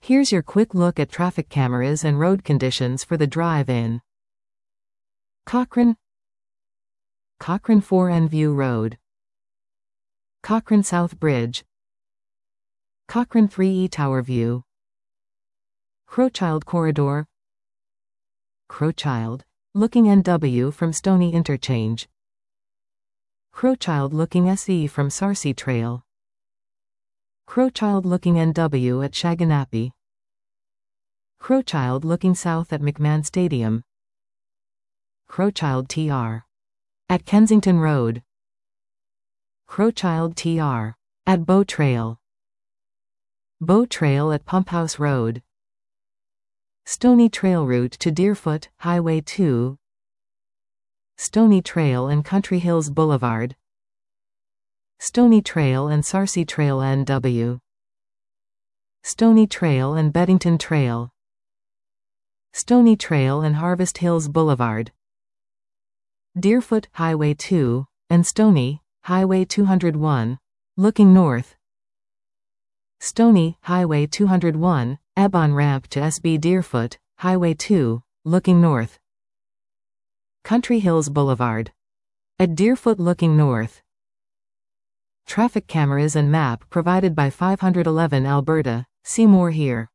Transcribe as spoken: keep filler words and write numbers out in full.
Here's your quick look at traffic cameras and road conditions for the drive in Cochrane, Cochrane four N View Road, Cochrane South Bridge, Cochrane three E Tower View, Crowchild Corridor, Crowchild looking N W from Stony Interchange, Crowchild looking S E from Sarcee Trail, Crowchild looking N W at Shaganappi, Crowchild looking south at McMahon Stadium, Crowchild T R at Kensington Road, Crowchild T R at Bow Trail, Bow Trail at Pumphouse Road, Stony Trail route to Deerfoot, Highway two, Stony Trail and Country Hills Boulevard, Stony Trail and Sarcee Trail N W, Stony Trail and Beddington Trail, Stony Trail and Harvest Hills Boulevard, Deerfoot, Highway two, and Stony, Highway two oh one, looking north, Stony, Highway two oh one, ebb-on ramp to S B Deerfoot, Highway two, looking north, Country Hills Boulevard at Deerfoot looking north. Traffic cameras and map provided by five eleven Alberta. See more here.